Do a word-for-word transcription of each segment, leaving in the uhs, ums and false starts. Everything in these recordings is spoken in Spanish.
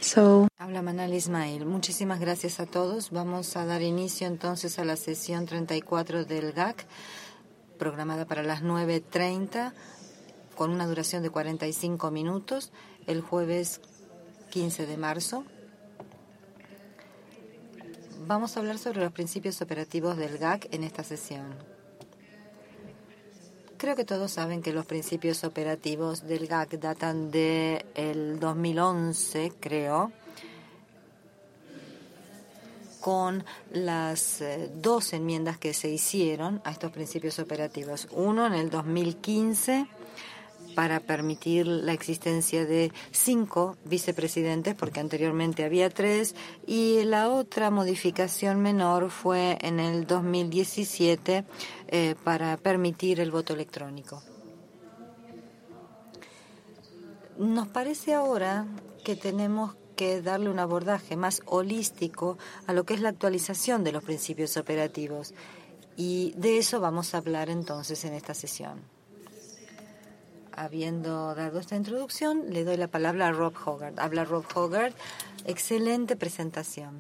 So, Habla Manal Ismail. Muchísimas gracias a todos. Vamos a dar inicio entonces a la sesión treinta y cuatro del G A C, programada para las nueve treinta, con una duración de cuarenta y cinco minutos, el jueves quince de marzo. Vamos a hablar sobre los principios operativos del G A C en esta sesión. Creo que todos saben que los principios operativos del G A C datan del dos mil once, creo, con las eh, dos enmiendas que se hicieron a estos principios operativos. Uno en el dos mil quince para permitir la existencia de cinco vicepresidentes, porque anteriormente había tres, y la otra modificación menor fue en el dos mil diecisiete eh, para permitir el voto electrónico. Nos parece ahora que tenemos que darle un abordaje más holístico a lo que es la actualización de los principios operativos, y de eso vamos a hablar entonces en esta sesión. Habiendo dado esta introducción, le doy la palabra a Rob Hogarth. Habla Rob Hogarth. Excelente presentación.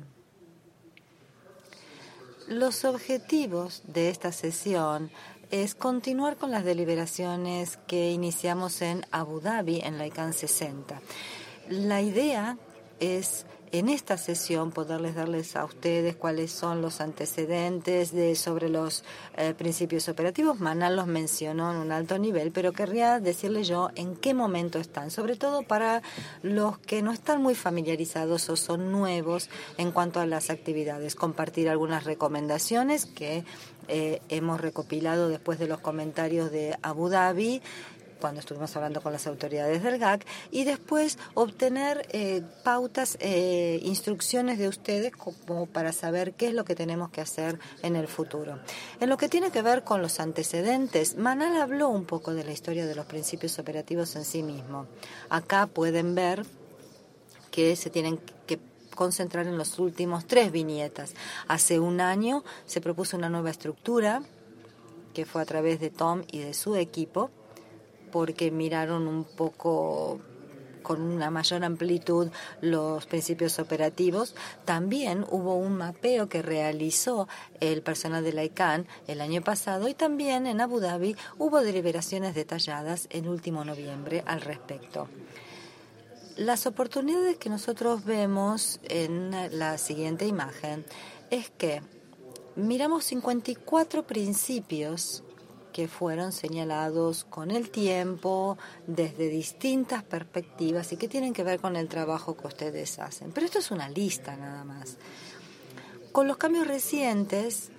Los objetivos de esta sesión es continuar con las deliberaciones que iniciamos en Abu Dhabi en la ICANN sesenta. La idea es en esta sesión poderles darles a ustedes cuáles son los antecedentes de sobre los eh, principios operativos. Manal los mencionó en un alto nivel, pero querría decirles yo en qué momento están, sobre todo para los que no están muy familiarizados o son nuevos en cuanto a las actividades. Compartir algunas recomendaciones que eh, hemos recopilado después de los comentarios de Abu Dhabi, cuando estuvimos hablando con las autoridades del G A C, y después obtener eh, pautas, eh, instrucciones de ustedes como para saber qué es lo que tenemos que hacer en el futuro. En lo que tiene que ver con los antecedentes, Manal habló un poco de la historia de los principios operativos en sí mismo. Acá pueden ver que se tienen que concentrar en los últimos tres viñetas. Hace un año se propuso una nueva estructura que fue a través de Tom y de su equipo, porque miraron un poco con una mayor amplitud los principios operativos. También hubo un mapeo que realizó el personal de la ICANN el año pasado, y también en Abu Dhabi hubo deliberaciones detalladas el último noviembre al respecto. Las oportunidades que nosotros vemos en la siguiente imagen es que miramos cincuenta y cuatro principios que fueron señalados con el tiempo, desde distintas perspectivas, y que tienen que ver con el trabajo que ustedes hacen. Pero esto es una lista nada más. Con los cambios recientes,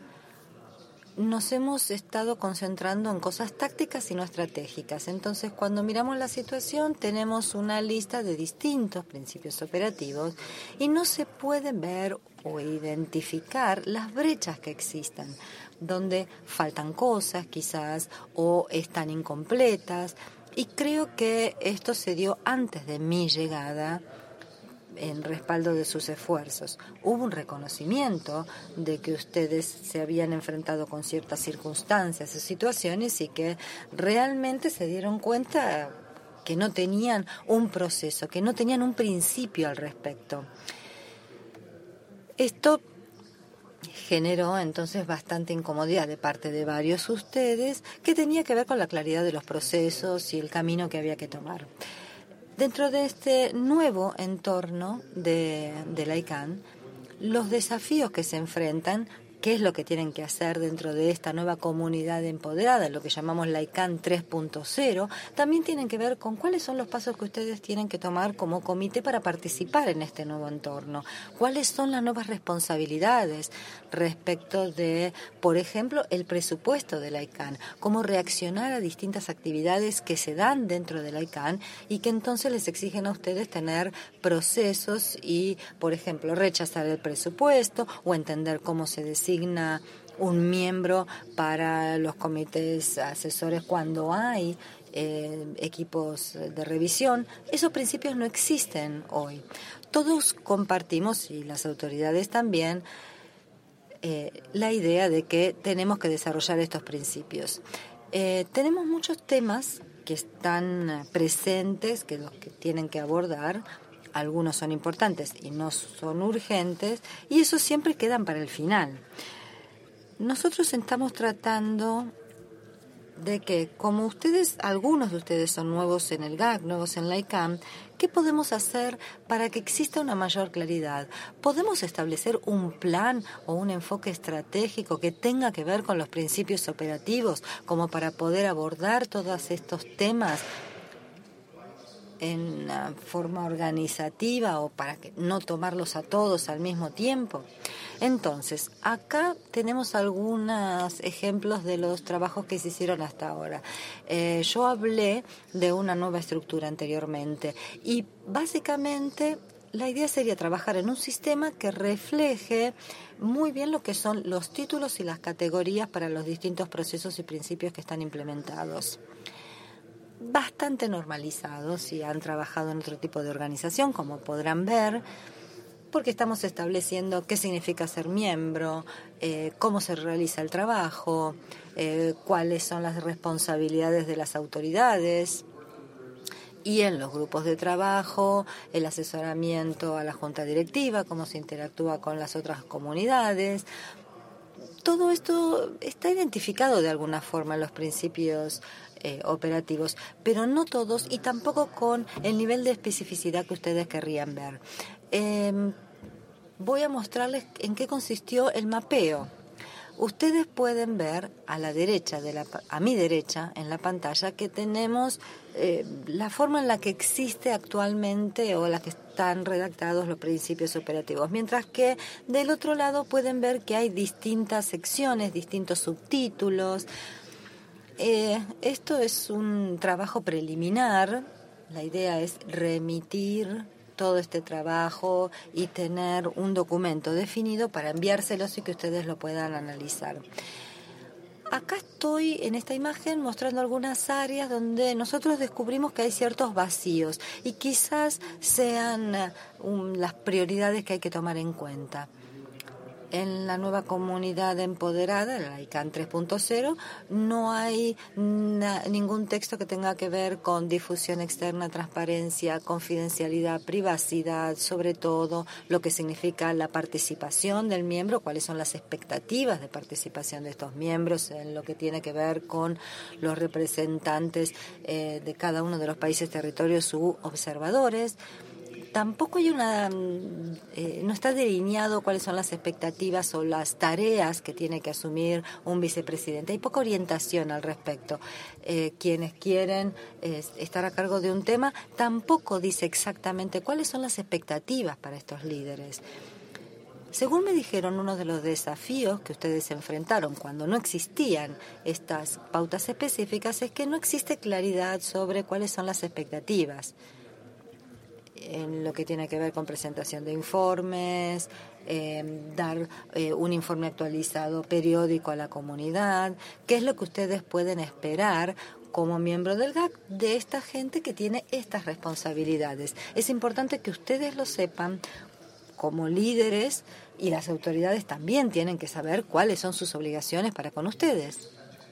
nos hemos estado concentrando en cosas tácticas y no estratégicas. Entonces, cuando miramos la situación, tenemos una lista de distintos principios operativos y no se pueden ver o identificar las brechas que existan, donde faltan cosas quizás o están incompletas, y creo que esto se dio antes de mi llegada en respaldo de sus esfuerzos. Hubo un reconocimiento de que ustedes se habían enfrentado con ciertas circunstancias o situaciones y que realmente se dieron cuenta que no tenían un proceso, que no tenían un principio al respecto. Esto generó entonces bastante incomodidad de parte de varios de ustedes, que tenía que ver con la claridad de los procesos y el camino que había que tomar. Dentro de este nuevo entorno de, de la ICANN, los desafíos que se enfrentan, qué es lo que tienen que hacer dentro de esta nueva comunidad empoderada, lo que llamamos la ICANN tres punto cero, también tienen que ver con cuáles son los pasos que ustedes tienen que tomar como comité para participar en este nuevo entorno, cuáles son las nuevas responsabilidades respecto de, por ejemplo, el presupuesto de la ICANN, cómo reaccionar a distintas actividades que se dan dentro de la ICANN y que entonces les exigen a ustedes tener procesos y, por ejemplo, rechazar el presupuesto o entender cómo se decide designa un miembro para los comités asesores cuando hay eh, equipos de revisión. Esos principios no existen hoy. Todos compartimos, y las autoridades también, eh, la idea de que tenemos que desarrollar estos principios. Eh, tenemos muchos temas que están presentes, que los que tienen que abordar. algunos son importantes y no son urgentes, y esos siempre quedan para el final. Nosotros estamos tratando de que, como ustedes, algunos de ustedes son nuevos en el G A C, nuevos en la I C A M, ¿qué podemos hacer para que exista una mayor claridad? ¿Podemos establecer un plan o un enfoque estratégico que tenga que ver con los principios operativos, como para poder abordar todos estos temas en una forma organizativa o para que no tomarlos a todos al mismo tiempo? Entonces, acá tenemos algunos ejemplos de los trabajos que se hicieron hasta ahora. Eh, yo hablé de una nueva estructura anteriormente y básicamente la idea sería trabajar en un sistema que refleje muy bien lo que son los títulos y las categorías para los distintos procesos y principios que están implementados. Bastante normalizados si han trabajado en otro tipo de organización, como podrán ver, porque estamos estableciendo qué significa ser miembro, eh, cómo se realiza el trabajo, eh, cuáles son las responsabilidades de las autoridades, y en los grupos de trabajo, el asesoramiento a la junta directiva, cómo se interactúa con las otras comunidades. Todo esto está identificado de alguna forma en los principios eh, operativos, pero no todos y tampoco con el nivel de especificidad que ustedes querrían ver. Eh, voy a mostrarles en qué consistió el mapeo. Ustedes pueden ver a la derecha, de la, a mi derecha, en la pantalla, que tenemos eh, la forma en la que existe actualmente o la que están redactados los principios operativos, mientras que del otro lado pueden ver que hay distintas secciones, distintos subtítulos. Eh, esto es un trabajo preliminar. La idea es remitir todo este trabajo y tener un documento definido para enviárselos y que ustedes lo puedan analizar. Acá estoy en esta imagen mostrando algunas áreas donde nosotros descubrimos que hay ciertos vacíos y quizás sean um, las prioridades que hay que tomar en cuenta. En la nueva comunidad empoderada, la I C A M tres punto cero, no hay na- ningún texto que tenga que ver con difusión externa, transparencia, confidencialidad, privacidad, sobre todo lo que significa la participación del miembro, cuáles son las expectativas de participación de estos miembros en lo que tiene que ver con los representantes eh, de cada uno de los países, territorios u observadores. Tampoco hay una, eh, no está delineado cuáles son las expectativas o las tareas que tiene que asumir un vicepresidente. Hay poca orientación al respecto. Eh, quienes quieren eh, estar a cargo de un tema tampoco dice exactamente cuáles son las expectativas para estos líderes. Según me dijeron, uno de los desafíos que ustedes enfrentaron cuando no existían estas pautas específicas es que no existe claridad sobre cuáles son las expectativas en lo que tiene que ver con presentación de informes, eh, dar eh, un informe actualizado periódico a la comunidad, qué es lo que ustedes pueden esperar como miembro del G A C de esta gente que tiene estas responsabilidades. Es importante que ustedes lo sepan como líderes y las autoridades también tienen que saber cuáles son sus obligaciones para con ustedes.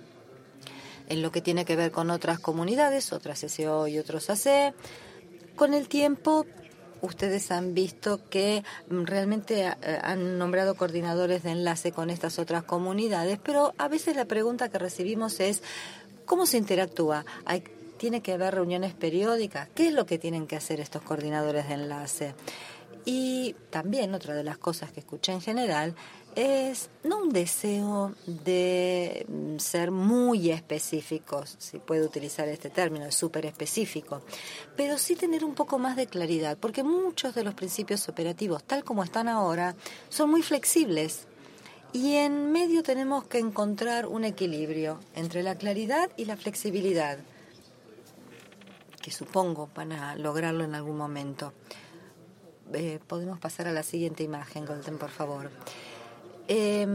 En lo que tiene que ver con otras comunidades, otras S O y otros A C, con el tiempo, ustedes han visto que realmente han nombrado coordinadores de enlace con estas otras comunidades, pero a veces la pregunta que recibimos es, ¿cómo se interactúa? ¿Hay, ¿Tiene que haber reuniones periódicas? ¿Qué es lo que tienen que hacer estos coordinadores de enlace? Y también otra de las cosas que escuché en general es no un deseo de ser muy específicos, si puedo utilizar este término, es súper específico, pero sí tener un poco más de claridad, porque muchos de los principios operativos, tal como están ahora, son muy flexibles. Y en medio tenemos que encontrar un equilibrio entre la claridad y la flexibilidad, que supongo van a lograrlo en algún momento. Eh, podemos pasar a la siguiente imagen, Golden, por favor. Eh,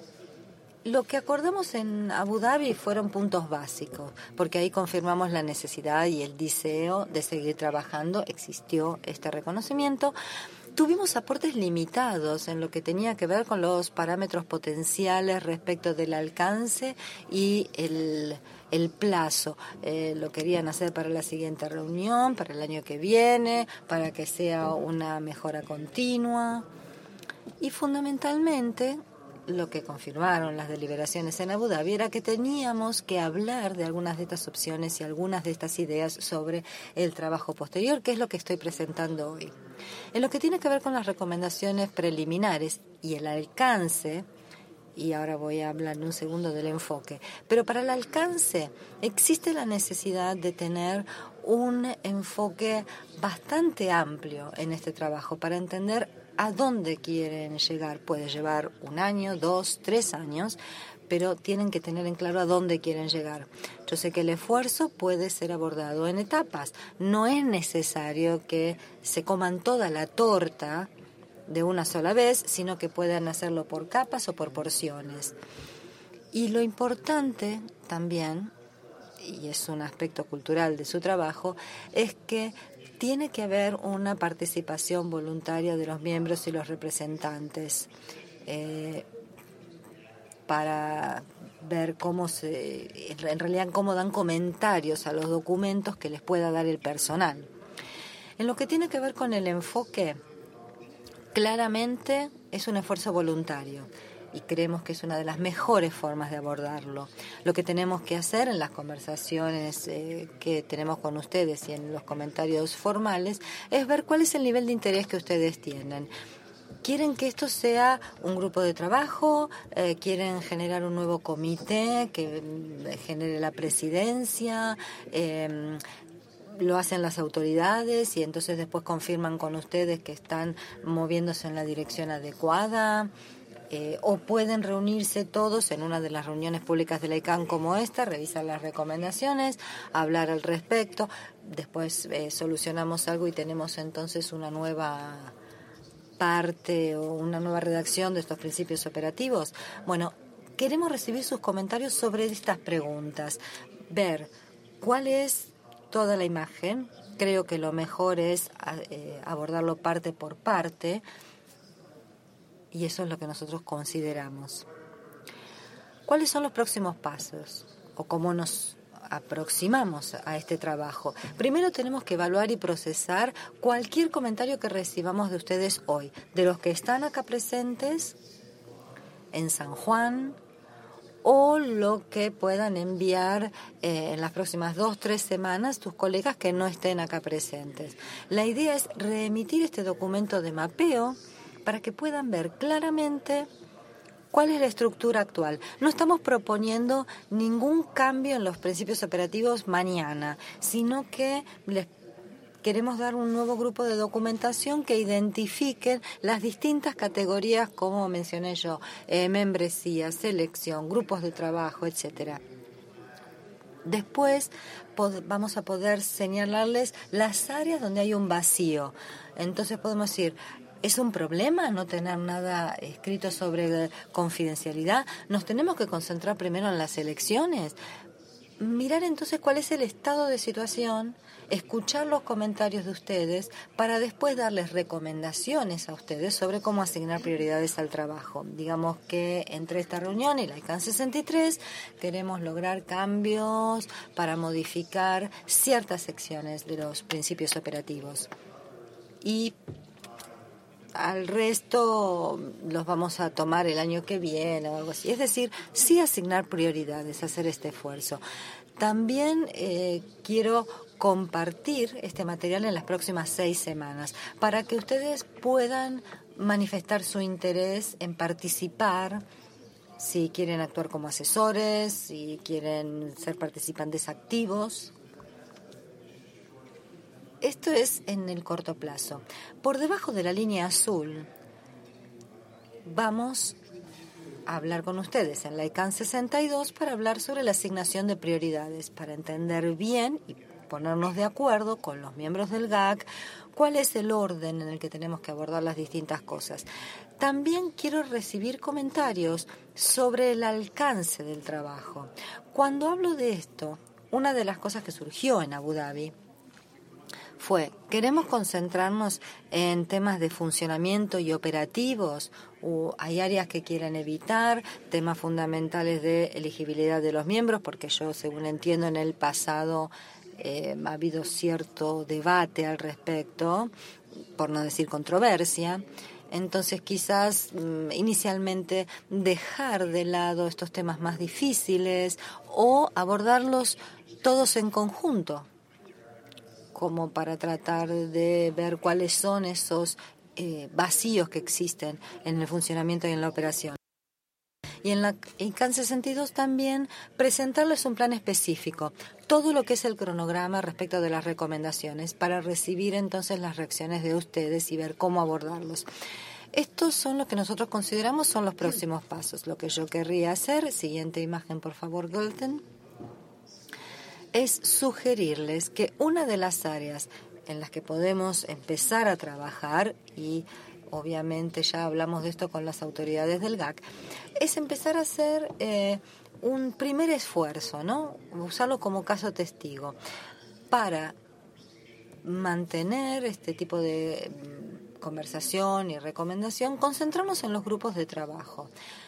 lo que acordamos en Abu Dhabi fueron puntos básicos, porque ahí confirmamos la necesidad y el deseo de seguir trabajando. Existió este reconocimiento tuvimos aportes limitados en lo que tenía que ver con los parámetros potenciales respecto del alcance y el, el plazo. Eh, lo querían hacer para la siguiente reunión, para el año que viene, para que sea una mejora continua. Y fundamentalmente, lo que confirmaron las deliberaciones en Abu Dhabi era que teníamos que hablar de algunas de estas opciones y algunas de estas ideas sobre el trabajo posterior, que es lo que estoy presentando hoy. En lo que tiene que ver con las recomendaciones preliminares y el alcance, y ahora voy a hablar en un segundo del enfoque, pero para el alcance existe la necesidad de tener un enfoque bastante amplio en este trabajo para entender a dónde quieren llegar. Puede llevar un año, dos, tres años, pero tienen que tener en claro a dónde quieren llegar. Yo sé que el esfuerzo puede ser abordado en etapas. No es necesario que se coman toda la torta de una sola vez, sino que puedan hacerlo por capas o por porciones. Y lo importante también, y es un aspecto cultural de su trabajo, es que tiene que haber una participación voluntaria de los miembros y los representantes eh, para ver cómo se, en realidad cómo dan comentarios a los documentos que les pueda dar el personal. En lo que tiene que ver con el enfoque, claramente es un esfuerzo voluntario y creemos que es una de las mejores formas de abordarlo. Lo que tenemos que hacer en las conversaciones eh, que tenemos con ustedes y en los comentarios formales es ver cuál es el nivel de interés que ustedes tienen. ¿Quieren que esto sea un grupo de trabajo? Eh, ¿Quieren generar un nuevo comité que eh, genere la presidencia? Eh, lo hacen las autoridades y entonces después confirman con ustedes que están moviéndose en la dirección adecuada. Eh, o pueden reunirse todos en una de las reuniones públicas de la I C A N como esta, revisar las recomendaciones, hablar al respecto, después eh, solucionamos algo y tenemos entonces una nueva parte o una nueva redacción de estos principios operativos. Bueno, queremos recibir sus comentarios sobre estas preguntas, ver cuál es toda la imagen. Creo que lo mejor es eh, abordarlo parte por parte. Y eso es lo que nosotros consideramos. ¿Cuáles son los próximos pasos? ¿O cómo nos aproximamos a este trabajo? Primero tenemos que evaluar y procesar cualquier comentario que recibamos de ustedes hoy, de los que están acá presentes en San Juan, o lo que puedan enviar eh, en las próximas dos, tres semanas tus colegas que no estén acá presentes. La idea es reemitir este documento de mapeo para que puedan ver claramente cuál es la estructura actual. No estamos proponiendo ningún cambio en los principios operativos mañana, sino que les queremos dar un nuevo grupo de documentación que identifique las distintas categorías, como mencioné yo, eh, membresía, selección, grupos de trabajo, etcétera. Después pod- vamos a poder señalarles las áreas donde hay un vacío. Entonces podemos decir, ¿es un problema no tener nada escrito sobre confidencialidad? ¿Nos tenemos que concentrar primero en las elecciones? Mirar entonces cuál es el estado de situación, escuchar los comentarios de ustedes para después darles recomendaciones a ustedes sobre cómo asignar prioridades al trabajo. Digamos que entre esta reunión y la I C A N sesenta y tres queremos lograr cambios para modificar ciertas secciones de los principios operativos. Y al resto los vamos a tomar el año que viene o algo así. Es decir, sí asignar prioridades, hacer este esfuerzo. También eh, quiero compartir este material en las próximas seis semanas para que ustedes puedan manifestar su interés en participar, si quieren actuar como asesores, si quieren ser participantes activos. Esto es en el corto plazo. Por debajo de la línea azul vamos a hablar con ustedes en la I C A N sesenta y dos para hablar sobre la asignación de prioridades, para entender bien y ponernos de acuerdo con los miembros del G A C cuál es el orden en el que tenemos que abordar las distintas cosas. También quiero recibir comentarios sobre el alcance del trabajo. Cuando hablo de esto, una de las cosas que surgió en Abu Dhabi fue, ¿queremos concentrarnos en temas de funcionamiento y operativos? ¿O hay áreas que quieren evitar, temas fundamentales de elegibilidad de los miembros? Porque yo, según entiendo, en el pasado eh, ha habido cierto debate al respecto, por no decir controversia. Entonces, quizás mm, inicialmente dejar de lado estos temas más difíciles o abordarlos todos en conjunto, como para tratar de ver cuáles son esos eh, vacíos que existen en el funcionamiento y en la operación. Y en la I C A N sesenta y dos también presentarles un plan específico, todo lo que es el cronograma respecto de las recomendaciones, para recibir entonces las reacciones de ustedes y ver cómo abordarlos. Estos son lo que nosotros consideramos son los próximos pasos. Lo que yo querría hacer, siguiente imagen por favor, Golden, es sugerirles que una de las áreas en las que podemos empezar a trabajar, y obviamente ya hablamos de esto con las autoridades del G A C, es empezar a hacer eh, un primer esfuerzo, ¿no? Usarlo como caso testigo, para mantener este tipo de conversación y recomendación, concentrarnos en los grupos de trabajo.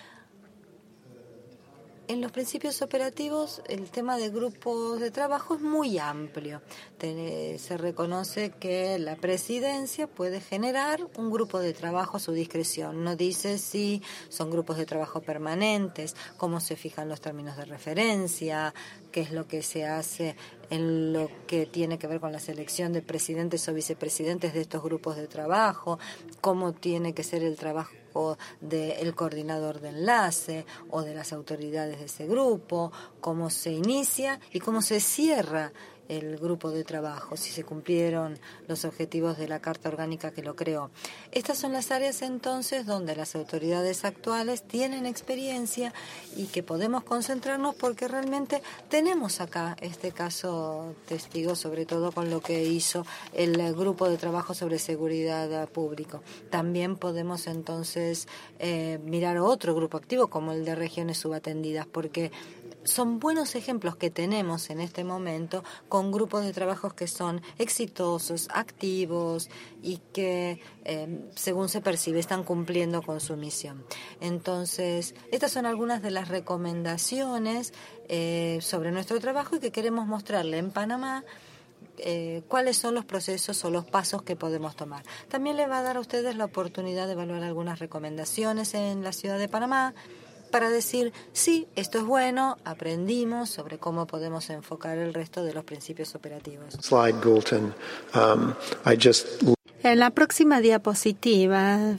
En los principios operativos, el tema de grupos de trabajo es muy amplio. Se reconoce que la presidencia puede generar un grupo de trabajo a su discreción. No dice si son grupos de trabajo permanentes, cómo se fijan los términos de referencia, qué es lo que se hace en lo que tiene que ver con la selección de presidentes o vicepresidentes de estos grupos de trabajo, cómo tiene que ser el trabajo del coordinador de enlace o de las autoridades de ese grupo, cómo se inicia y cómo se cierra el grupo de trabajo, si se cumplieron los objetivos de la Carta Orgánica que lo creó. Estas son las áreas entonces donde las autoridades actuales tienen experiencia y que podemos concentrarnos, porque realmente tenemos acá este caso testigo, sobre todo con lo que hizo el grupo de trabajo sobre seguridad pública. También podemos entonces eh, mirar otro grupo activo como el de regiones subatendidas, porque son buenos ejemplos que tenemos en este momento con grupos de trabajos que son exitosos, activos y que, eh, según se percibe, están cumpliendo con su misión. Entonces, estas son algunas de las recomendaciones eh, sobre nuestro trabajo y que queremos mostrarle en Panamá eh, cuáles son los procesos o los pasos que podemos tomar. También le va a dar a ustedes la oportunidad de evaluar algunas recomendaciones en la ciudad de Panamá, para decir, sí, esto es bueno, aprendimos sobre cómo podemos enfocar el resto de los principios operativos. Slide, Galton. Um, I just... En la próxima diapositiva,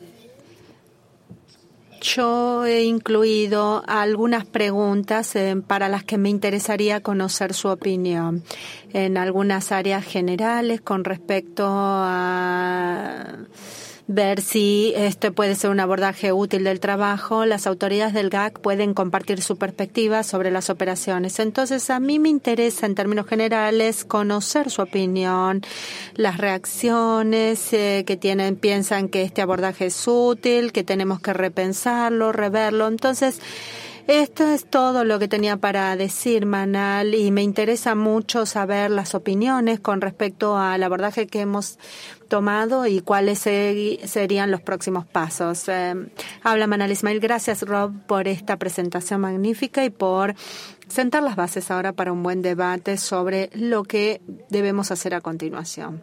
yo he incluido algunas preguntas eh, para las que me interesaría conocer su opinión en algunas áreas generales con respecto a ver si este puede ser un abordaje útil del trabajo. Las autoridades del G A C pueden compartir su perspectiva sobre las operaciones. Entonces, a mí me interesa, en términos generales, conocer su opinión, las reacciones eh, que tienen, piensan que este abordaje es útil, que tenemos que repensarlo, reverlo. Entonces, esto es todo lo que tenía para decir, Manal, y me interesa mucho saber las opiniones con respecto al abordaje que hemos tomado y cuáles serían los próximos pasos. Eh, habla Manal Ismail. Gracias, Rob, por esta presentación magnífica y por sentar las bases ahora para un buen debate sobre lo que debemos hacer a continuación.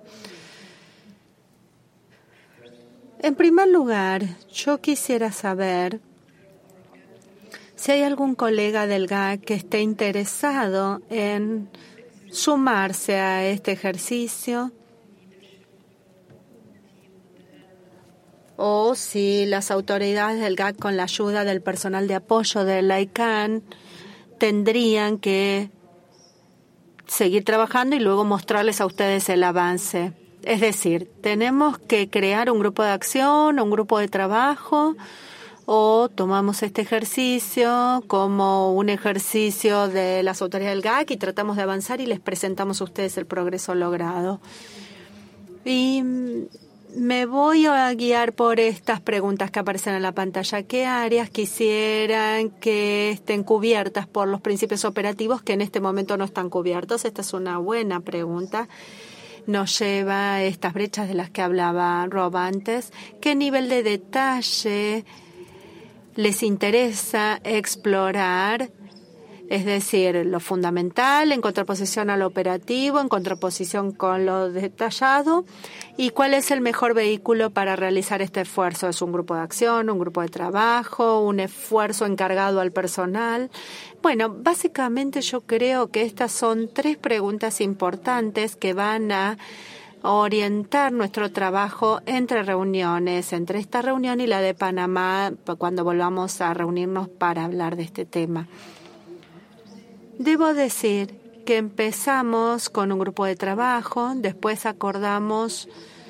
En primer lugar, yo quisiera saber si hay algún colega del G A C que esté interesado en sumarse a este ejercicio, o si las autoridades del G A C, con la ayuda del personal de apoyo de la I C A N, tendrían que seguir trabajando y luego mostrarles a ustedes el avance. Es decir, tenemos que crear un grupo de acción, un grupo de trabajo, o tomamos este ejercicio como un ejercicio de las autoridades del G A C y tratamos de avanzar y les presentamos a ustedes el progreso logrado. Y me voy a guiar por estas preguntas que aparecen en la pantalla. ¿Qué áreas quisieran que estén cubiertas por los principios operativos que en este momento no están cubiertos? Esta es una buena pregunta. nos lleva a estas brechas de las que hablaba Rob antes. ¿Qué nivel de detalle les interesa explorar? Es decir, lo fundamental en contraposición a lo operativo, en contraposición con lo detallado. ¿Y cuál es el mejor vehículo para realizar este esfuerzo? ¿Es un grupo de acción, un grupo de trabajo, un esfuerzo encargado al personal? Bueno, básicamente yo creo que estas son tres preguntas importantes que van a orientar nuestro trabajo entre reuniones, entre esta reunión y la de Panamá, cuando volvamos a reunirnos para hablar de este tema. Debo decir que empezamos con un grupo de trabajo, después acordamos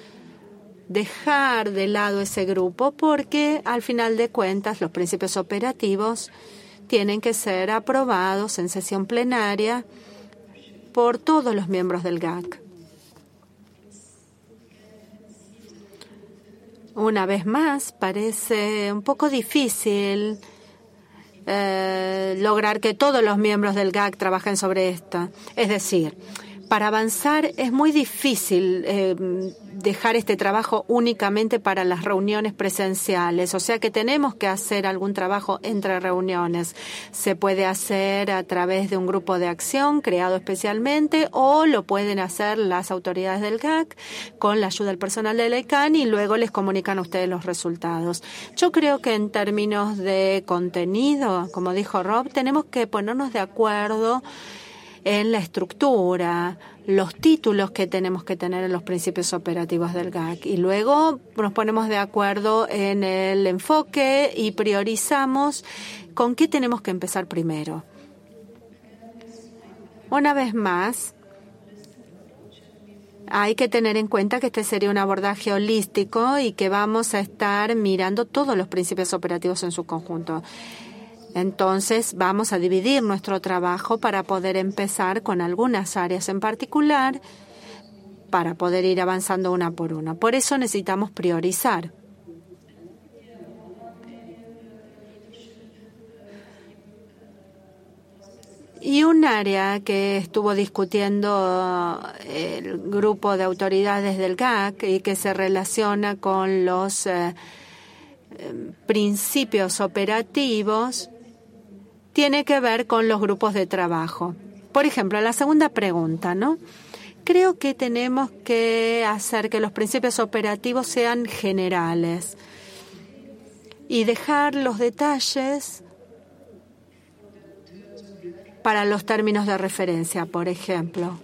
dejar de lado ese grupo porque al final de cuentas los principios operativos tienen que ser aprobados en sesión plenaria por todos los miembros del G A C. Una vez más, parece un poco difícil Eh, lograr que todos los miembros del G A C trabajen sobre esto. Es decir, para avanzar es muy difícil eh, dejar este trabajo únicamente para las reuniones presenciales. O sea que tenemos que hacer algún trabajo entre reuniones. Se puede hacer a través de un grupo de acción creado especialmente o lo pueden hacer las autoridades del G A C con la ayuda del personal del I C A N y luego les comunican a ustedes los resultados. Yo creo que en términos de contenido, como dijo Rob, tenemos que ponernos de acuerdo en la estructura, los títulos que tenemos que tener en los principios operativos del G A C. Y luego nos ponemos de acuerdo en el enfoque y priorizamos con qué tenemos que empezar primero. Una vez más, hay que tener en cuenta que este sería un abordaje holístico y que vamos a estar mirando todos los principios operativos en su conjunto. Entonces, vamos a dividir nuestro trabajo para poder empezar con algunas áreas en particular para poder ir avanzando una por una. Por eso necesitamos priorizar. Y un área que estuvo discutiendo el grupo de autoridades del G A C y que se relaciona con los eh, principios operativos tiene que ver con los grupos de trabajo. Por ejemplo, la segunda pregunta, ¿no? Creo que tenemos que hacer que los principios operativos sean generales y dejar los detalles para los términos de referencia, por ejemplo.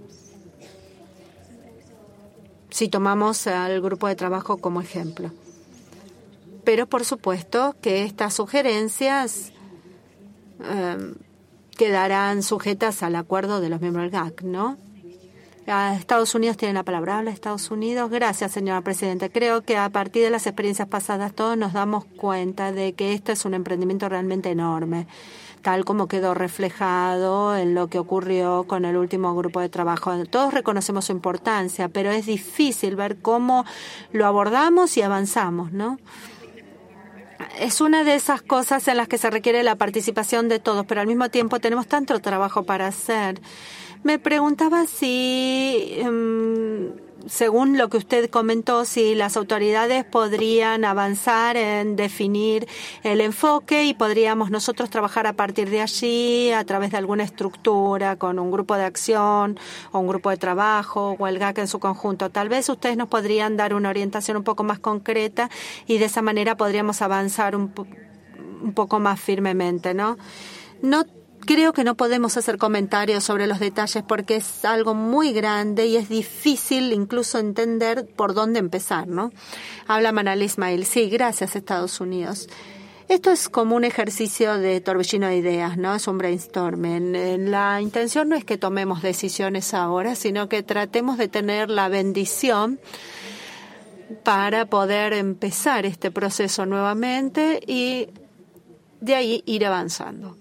Si tomamos al grupo de trabajo como ejemplo. Pero, por supuesto, que estas sugerencias eh, quedarán sujetas al acuerdo de los miembros del G A C, ¿no? Estados Unidos tiene la palabra. Habla Estados Unidos. Gracias, señora presidenta. Creo que a partir de las experiencias pasadas todos nos damos cuenta de que esto es un emprendimiento realmente enorme, tal como quedó reflejado en lo que ocurrió con el último grupo de trabajo. Todos reconocemos su importancia, pero es difícil ver cómo lo abordamos y avanzamos, ¿no? Es una de esas cosas en las que se requiere la participación de todos, pero al mismo tiempo tenemos tanto trabajo para hacer. Me preguntaba si, um, según lo que usted comentó, si las autoridades podrían avanzar en definir el enfoque y podríamos nosotros trabajar a partir de allí a través de alguna estructura con un grupo de acción o un grupo de trabajo o el G A C en su conjunto. Tal vez ustedes nos podrían dar una orientación un poco más concreta y de esa manera podríamos avanzar un, po- un poco más firmemente, ¿no? No Creo que no podemos hacer comentarios sobre los detalles porque es algo muy grande y es difícil incluso entender por dónde empezar, ¿no? Habla Manal Ismail. Sí, gracias, Estados Unidos. Esto es como un ejercicio de torbellino de ideas, ¿no? Es un brainstorming. La intención no es que tomemos decisiones ahora, sino que tratemos de tener la bendición para poder empezar este proceso nuevamente y de ahí ir avanzando.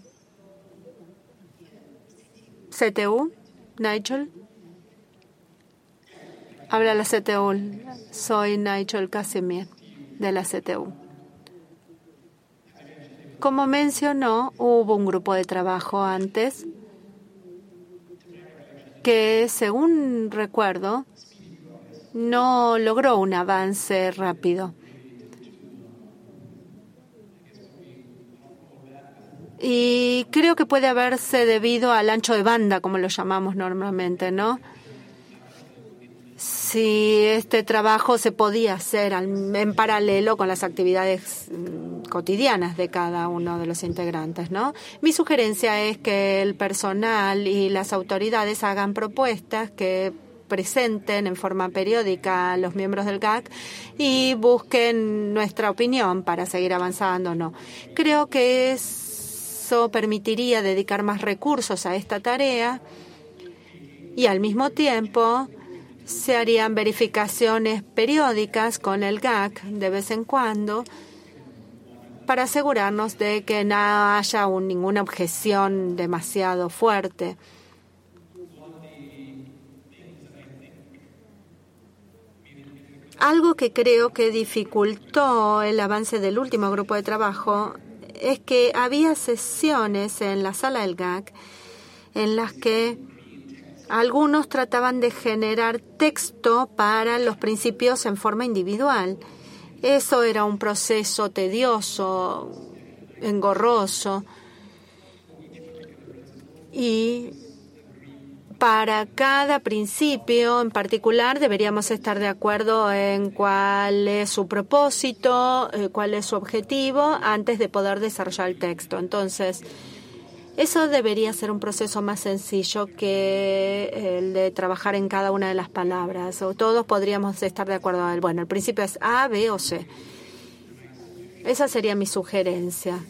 C T U, Nigel. Habla la C T U. Soy Nigel Casimir, de la C T U. Como mencionó, hubo un grupo de trabajo antes que, según recuerdo, no logró un avance rápido. Y creo que puede haberse debido al ancho de banda, como lo llamamos normalmente, ¿no? Si este trabajo se podía hacer en paralelo con las actividades cotidianas de cada uno de los integrantes, ¿no? Mi sugerencia es que el personal y las autoridades hagan propuestas que presenten en forma periódica a los miembros del G A C y busquen nuestra opinión para seguir avanzando o no. Creo que eso permitiría dedicar más recursos a esta tarea y al mismo tiempo se harían verificaciones periódicas con el G A C de vez en cuando para asegurarnos de que no haya un, ninguna objeción demasiado fuerte. Algo que creo que dificultó el avance del último grupo de trabajo es que había sesiones en la sala del G A C en las que algunos trataban de generar texto para los principios en forma individual. Eso era un proceso tedioso, engorroso. Y para cada principio en particular deberíamos estar de acuerdo en cuál es su propósito, eh, cuál es su objetivo antes de poder desarrollar el texto. Entonces, eso debería ser un proceso más sencillo que el de trabajar en cada una de las palabras. O todos podríamos estar de acuerdo. Bueno, el principio es A, B o C. Esa sería mi sugerencia.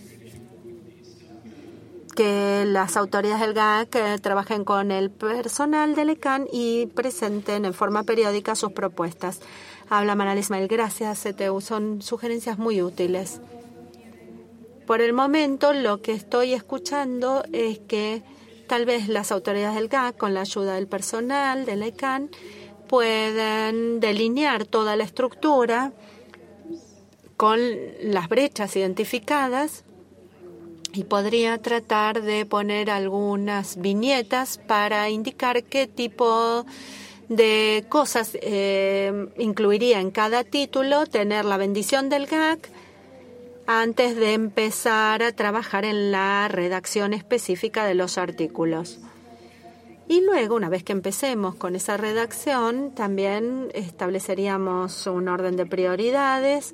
Que las autoridades del G A C trabajen con el personal del E C A N y presenten en forma periódica sus propuestas. Habla Manal Ismail. Gracias, C T U. Son sugerencias muy útiles. Por el momento, lo que estoy escuchando es que tal vez las autoridades del G A C, con la ayuda del personal del E C A N, pueden delinear toda la estructura con las brechas identificadas y podría tratar de poner algunas viñetas para indicar qué tipo de cosas eh, incluiría en cada título, tener la bendición del G A C antes de empezar a trabajar en la redacción específica de los artículos. Y luego, una vez que empecemos con esa redacción, también estableceríamos un orden de prioridades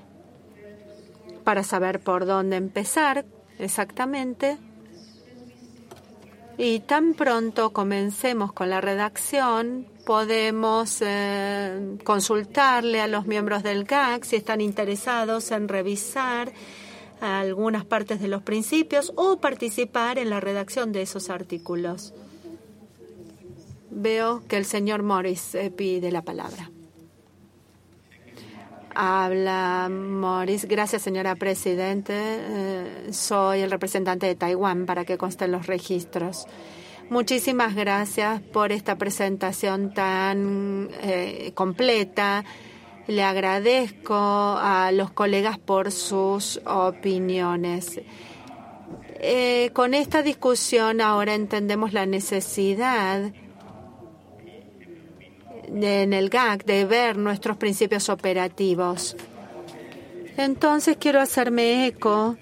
para saber por dónde empezar exactamente. Y tan pronto comencemos con la redacción, podemos eh, consultarle a los miembros del G A C si están interesados en revisar algunas partes de los principios o participar en la redacción de esos artículos. Veo que el señor Morris eh, pide la palabra. Habla Morris. Gracias, señora Presidente. Eh, soy el representante de Taiwán para que consten los registros. Muchísimas gracias por esta presentación tan eh, completa. Le agradezco a los colegas por sus opiniones. Eh, con esta discusión ahora entendemos la necesidad de, en el G A C de ver nuestros principios operativos. Entonces quiero hacerme eco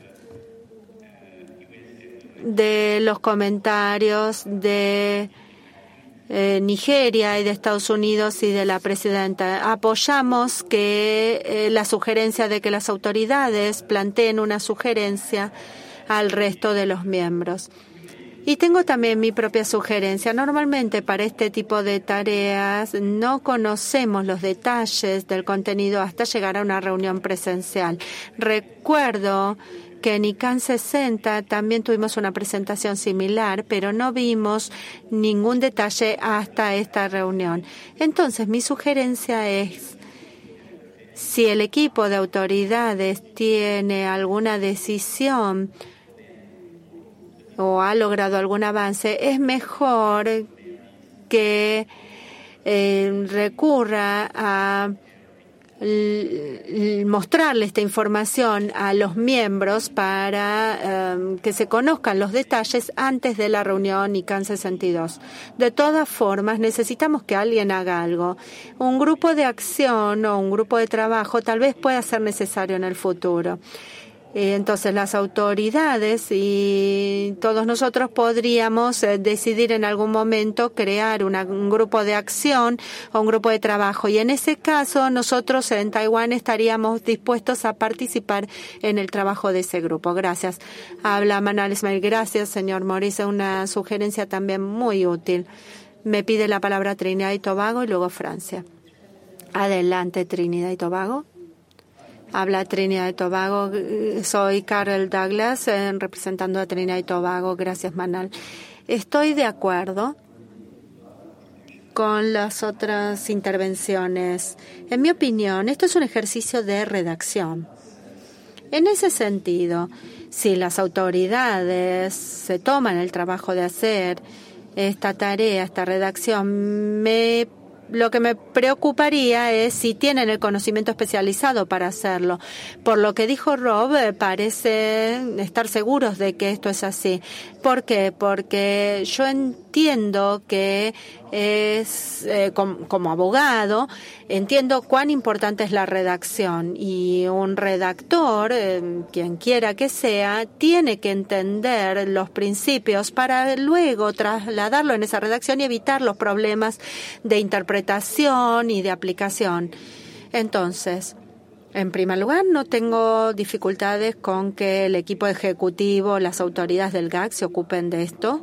de los comentarios de eh, Nigeria y de Estados Unidos y de la presidenta. Apoyamos que eh, la sugerencia de que las autoridades planteen una sugerencia al resto de los miembros. Y tengo también mi propia sugerencia. Normalmente para este tipo de tareas no conocemos los detalles del contenido hasta llegar a una reunión presencial. Recuerdo que en I C A N sesenta también tuvimos una presentación similar, pero no vimos ningún detalle hasta esta reunión. Entonces, mi sugerencia es, si el equipo de autoridades tiene alguna decisión o ha logrado algún avance, es mejor que eh, recurra a mostrarle esta información a los miembros para um, que se conozcan los detalles antes de la reunión I C A N sesenta y dos. De todas formas, necesitamos que alguien haga algo. Un grupo de acción o un grupo de trabajo tal vez pueda ser necesario en el futuro. Entonces las autoridades y todos nosotros podríamos decidir en algún momento crear una, un grupo de acción o un grupo de trabajo, y en ese caso nosotros en Taiwán estaríamos dispuestos a participar en el trabajo de ese grupo. Gracias. Habla Manal Ismail. Gracias, señor Maurice. Una sugerencia también muy útil. Me pide la palabra Trinidad y Tobago y luego Francia. Adelante, Trinidad y Tobago. Habla Trinidad y Tobago. Soy Carol Douglas, eh, representando a Trinidad y Tobago. Gracias, Manal. Estoy de acuerdo con las otras intervenciones. En mi opinión, esto es un ejercicio de redacción. En ese sentido, si las autoridades se toman el trabajo de hacer esta tarea, esta redacción, me Lo que me preocuparía es si tienen el conocimiento especializado para hacerlo. Por lo que dijo Rob, parece estar seguros de que esto es así. ¿Por qué? Porque yo entiendo que es eh, como, como abogado, entiendo cuán importante es la redacción, y un redactor, eh, quien quiera que sea, tiene que entender los principios para luego trasladarlo en esa redacción y evitar los problemas de interpretación y de aplicación. Entonces, en primer lugar, no tengo dificultades con que el equipo ejecutivo, las autoridades del G A C se ocupen de esto.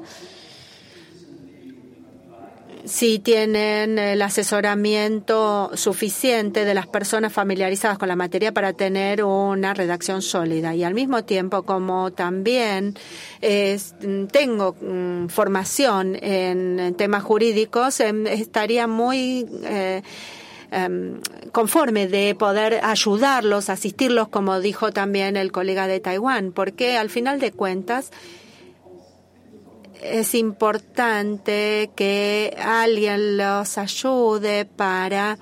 Si tienen el asesoramiento suficiente de las personas familiarizadas con la materia para tener una redacción sólida. Y al mismo tiempo, como también eh, tengo um, formación en, en temas jurídicos, eh, estaría muy eh, Um, conforme de poder ayudarlos, asistirlos, como dijo también el colega de Taiwán, porque al final de cuentas es importante que alguien los ayude para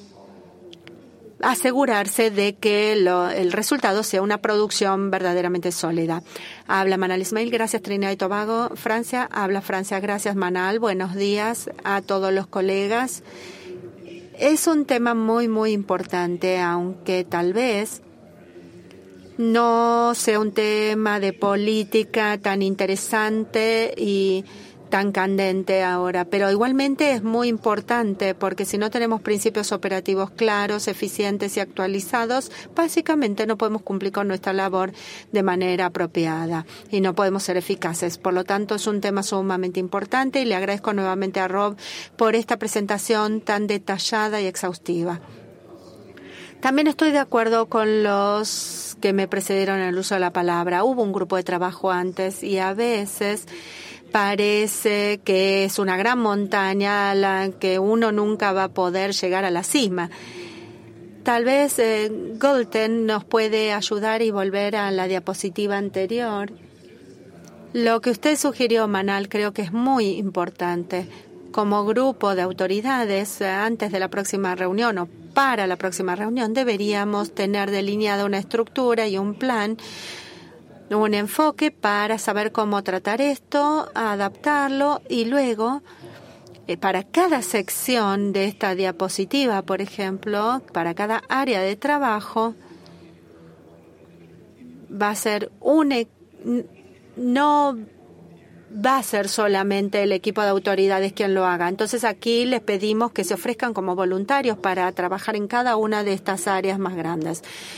asegurarse de que lo, el resultado sea una producción verdaderamente sólida. Habla Manal Ismail. Gracias, Trinidad y Tobago. Francia. Habla Francia. Gracias, Manal. Buenos días a todos los colegas. Es un tema muy, muy importante, aunque tal vez no sea un tema de política tan interesante y tan candente ahora, pero igualmente es muy importante, porque si no tenemos principios operativos claros, eficientes y actualizados, básicamente no podemos cumplir con nuestra labor de manera apropiada y no podemos ser eficaces. Por lo tanto, es un tema sumamente importante, y le agradezco nuevamente a Rob por esta presentación tan detallada y exhaustiva. También estoy de acuerdo con los que me precedieron en el uso de la palabra. Hubo un grupo de trabajo antes, y a veces parece que es una gran montaña a la que uno nunca va a poder llegar a la cima. Tal vez eh, Golden nos puede ayudar y volver a la diapositiva anterior. Lo que usted sugirió, Manal, creo que es muy importante. Como grupo de autoridades, antes de la próxima reunión o para la próxima reunión, deberíamos tener delineada una estructura y un plan, un enfoque para saber cómo tratar esto, adaptarlo, y luego eh, para cada sección de esta diapositiva, por ejemplo, para cada área de trabajo, va a ser un e- no va a ser solamente el equipo de autoridades quien lo haga. Entonces aquí les pedimos que se ofrezcan como voluntarios para trabajar en cada una de estas áreas más grandes.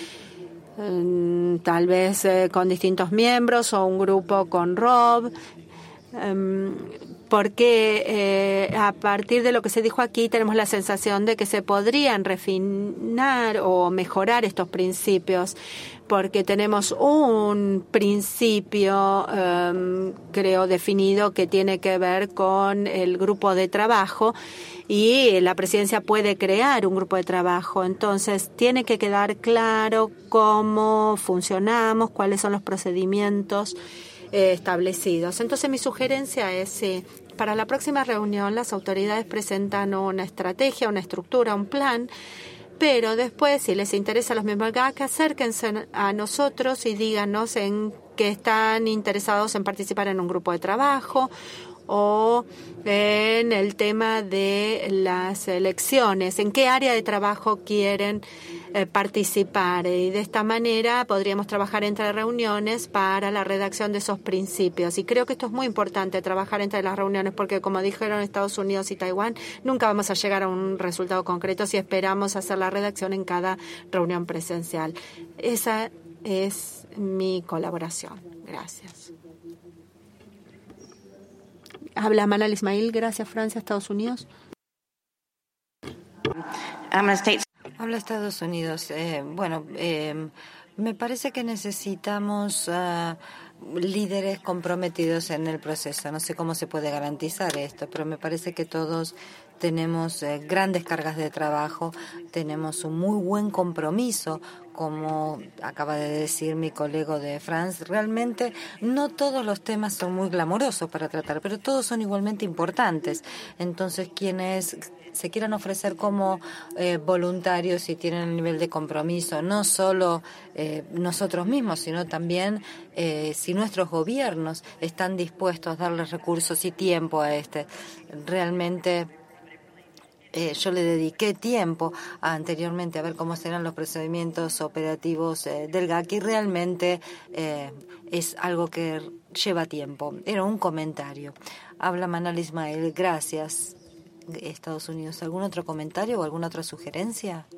Tal vez eh, con distintos miembros o un grupo con Rob, um, porque eh, a partir de lo que se dijo aquí tenemos la sensación de que se podrían refinar o mejorar estos principios, porque tenemos un principio, um, creo, definido que tiene que ver con el grupo de trabajo, y la presidencia puede crear un grupo de trabajo. Entonces, tiene que quedar claro cómo funcionamos, cuáles son los procedimientos eh, establecidos. Entonces, mi sugerencia es, sí, para la próxima reunión las autoridades presentan una estrategia, una estructura, un plan Pero después, si les interesa a los miembros del G A C, acérquense a nosotros y díganos en que están interesados en participar en un grupo de trabajo o en el tema de las elecciones, en qué área de trabajo quieren eh, participar. Y de esta manera podríamos trabajar entre reuniones para la redacción de esos principios. Y creo que esto es muy importante, trabajar entre las reuniones, porque como dijeron Estados Unidos y Taiwán, nunca vamos a llegar a un resultado concreto si esperamos hacer la redacción en cada reunión presencial. Esa es mi colaboración. Gracias. Habla Manal Ismail. Gracias, Francia, Estados Unidos. Habla Estados Unidos. Eh, bueno, eh, me parece que necesitamos uh, líderes comprometidos en el proceso. No sé cómo se puede garantizar esto, pero me parece que todos tenemos eh, grandes cargas de trabajo, tenemos un muy buen compromiso, como acaba de decir mi colega de France. Realmente no todos los temas son muy glamurosos para tratar, pero todos son igualmente importantes. Entonces, quienes se quieran ofrecer como eh, voluntarios y tienen el nivel de compromiso, no solo eh, nosotros mismos, sino también eh, si nuestros gobiernos están dispuestos a darles recursos y tiempo a este. Realmente Eh, yo le dediqué tiempo a, anteriormente a ver cómo serán los procedimientos operativos eh, del G A C y realmente eh, es algo que lleva tiempo. Era un comentario. Habla Manal Ismail. Gracias, Estados Unidos. ¿Algún otro comentario o alguna otra sugerencia?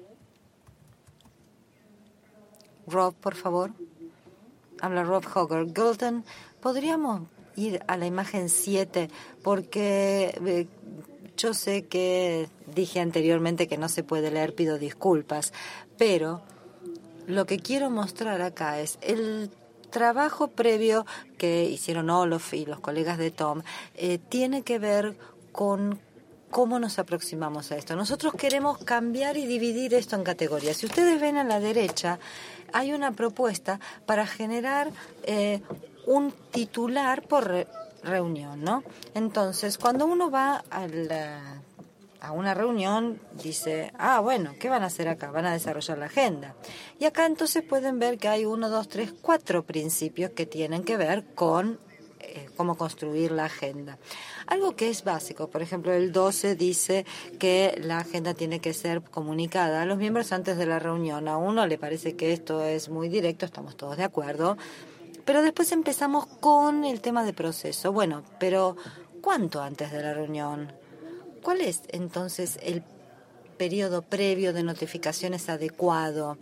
Rob, por favor. Habla Rob Hogarth. Golden, ¿podríamos ir a la imagen siete? Porque Eh, Yo sé que dije anteriormente que no se puede leer, pido disculpas, pero lo que quiero mostrar acá es el trabajo previo que hicieron Olof y los colegas de Tom, eh, tiene que ver con cómo nos aproximamos a esto. Nosotros queremos cambiar y dividir esto en categorías. Si ustedes ven a la derecha, hay una propuesta para generar eh, un titular por re- reunión, ¿no? Entonces, cuando uno va a, la, a una reunión, dice, ah, bueno, ¿qué van a hacer acá? Van a desarrollar la agenda. Y acá entonces pueden ver que hay uno, dos, tres, cuatro principios que tienen que ver con eh, cómo construir la agenda. Algo que es básico, por ejemplo, el doce dice que la agenda tiene que ser comunicada a los miembros antes de la reunión. A uno le parece que esto es muy directo, estamos todos de acuerdo. Pero después empezamos con el tema de proceso. Bueno, pero ¿cuánto antes de la reunión? ¿Cuál es entonces el periodo previo de notificaciones adecuado?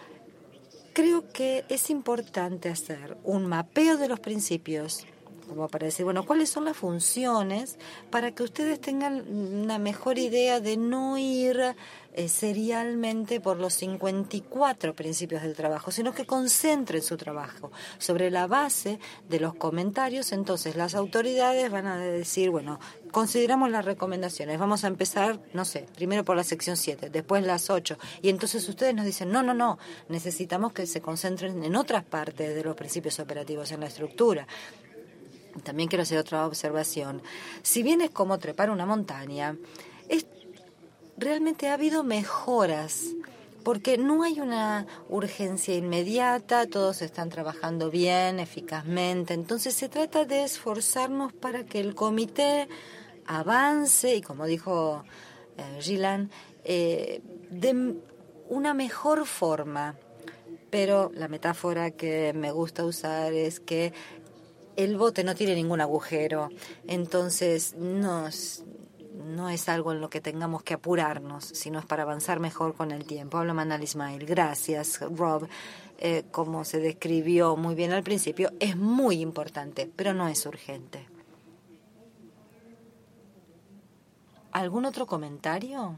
Creo que es importante hacer un mapeo de los principios, como para decir, bueno, ¿cuáles son las funciones para que ustedes tengan una mejor idea de no ir eh, serialmente por los cincuenta y cuatro principios del trabajo, sino que concentren su trabajo sobre la base de los comentarios? Entonces las autoridades van a decir, bueno, consideramos las recomendaciones, vamos a empezar, no sé, primero por la sección siete, después las ocho, y entonces ustedes nos dicen, no, no, no, necesitamos que se concentren en otras partes de los principios operativos, en la estructura. También quiero hacer otra observación. Si bien es como trepar una montaña, es, realmente ha habido mejoras, porque no hay una urgencia inmediata, todos están trabajando bien, eficazmente. Entonces se trata de esforzarnos para que el comité avance y, como dijo eh, Gillian, eh, de una mejor forma. Pero la metáfora que me gusta usar es que el bote no tiene ningún agujero, entonces no es, no es algo en lo que tengamos que apurarnos, sino es para avanzar mejor con el tiempo. Habla Manal Ismail. Gracias, Rob. Eh, como se describió muy bien al principio, es muy importante, pero no es urgente. ¿Algún otro comentario?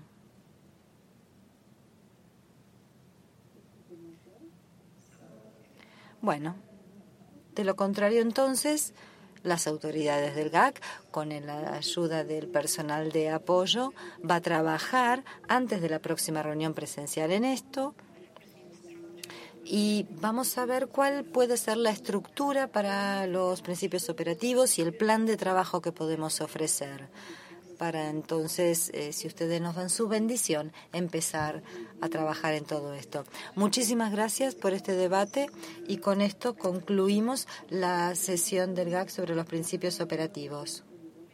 Bueno. De lo contrario, entonces, las autoridades del G A C, con la ayuda del personal de apoyo, va a trabajar antes de la próxima reunión presencial en esto y vamos a ver cuál puede ser la estructura para los principios operativos y el plan de trabajo que podemos ofrecer. para entonces, eh, si ustedes nos dan su bendición, empezar a trabajar en todo esto. Muchísimas gracias por este debate y con esto concluimos la sesión del G A C sobre los principios operativos.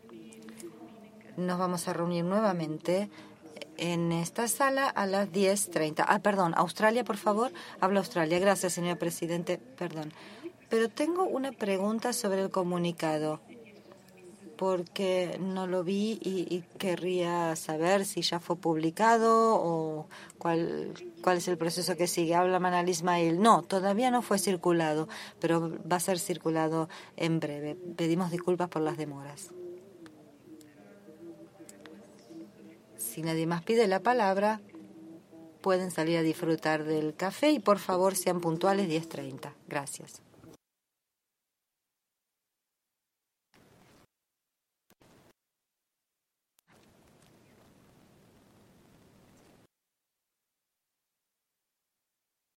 Nos vamos a reunir nuevamente en esta sala a las diez treinta. Ah, perdón, Australia, por favor. Habla Australia. Gracias, señor presidente. Perdón. Pero tengo una pregunta sobre el comunicado, porque no lo vi y, y querría saber si ya fue publicado o cuál, cuál es el proceso que sigue. Habla Manal Ismail. No, todavía no fue circulado, pero va a ser circulado en breve. Pedimos disculpas por las demoras. Si nadie más pide la palabra, pueden salir a disfrutar del café y por favor sean puntuales diez treinta. Gracias.